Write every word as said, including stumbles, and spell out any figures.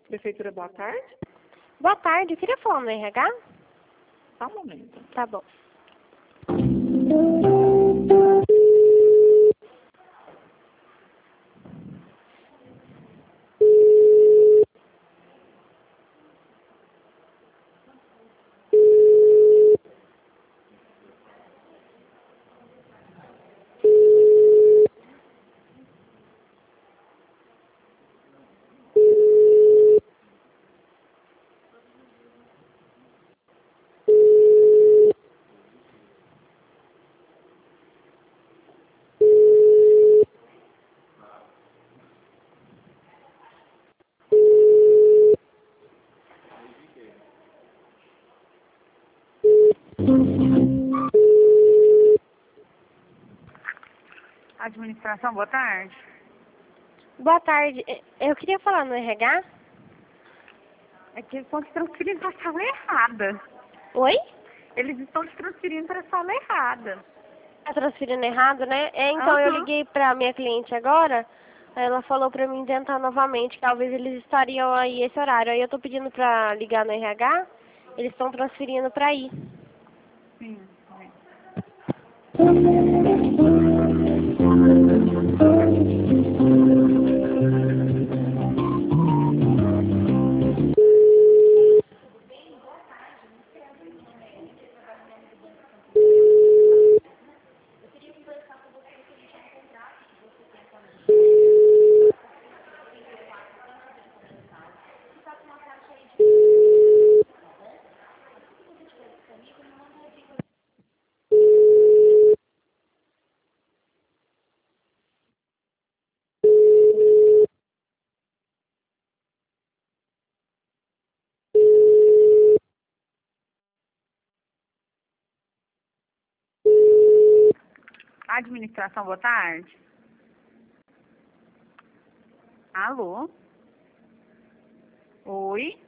Prefeitura, boa tarde. Boa tarde, eu queria falar no R H. Só um momento. Tá bom. Administração, boa tarde. Boa tarde, eu queria falar no R H. É que eles estão te transferindo para a sala errada. Oi? Eles estão te transferindo para a sala errada. Tá transferindo errado, né? É, então eu Aham. liguei pra minha cliente agora, aí ela falou pra mim tentar novamente, que talvez eles estariam aí esse horário. Aí eu tô pedindo pra ligar no R H, eles estão transferindo pra aí. Sim. Administração, boa tarde. Alô? Oi?